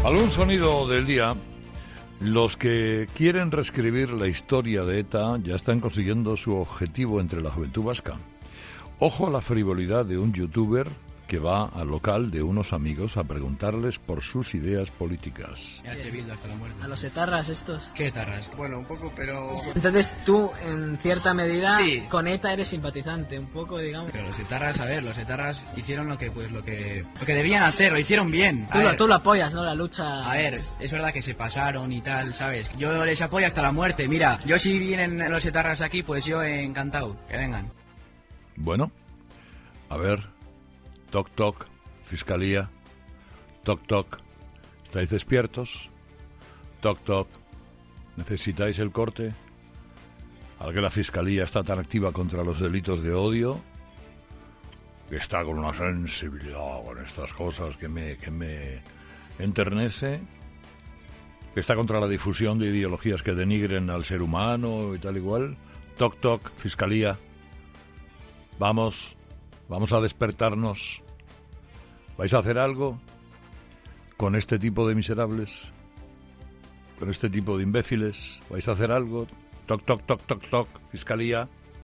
Algún sonido del día. Los que quieren reescribir la historia de ETA ya están consiguiendo su objetivo entre la juventud vasca. Ojo a la frivolidad de un youtuber que va al local de unos amigos a preguntarles por sus ideas políticas. Hasta la muerte. ¿A los etarras estos? ¿Qué etarras? Bueno, un poco, pero... Entonces tú, en cierta medida, sí, con ETA eres simpatizante, un poco, digamos. Pero los etarras, a ver, los etarras hicieron lo que debían hacer, lo hicieron bien. Tú lo apoyas, ¿no? La lucha... A ver, es verdad que se pasaron y tal, ¿sabes? Yo les apoyo hasta la muerte. Mira, yo si vienen los etarras aquí, pues yo encantado, que vengan. Bueno, a ver... Toc, toc, fiscalía. Toc, toc. ¿Estáis despiertos? Toc, toc. ¿Necesitáis el corte? ¿Al que la fiscalía está tan activa contra los delitos de odio? Que está con una sensibilidad con estas cosas que me enternece. Que está contra la difusión de ideologías que denigren al ser humano y tal igual. Toc, toc, fiscalía. Vamos a despertarnos. ¿Vais a hacer algo con este tipo de miserables? ¿Con este tipo de imbéciles? ¿Vais a hacer algo? Toc, toc, toc, toc, toc, fiscalía.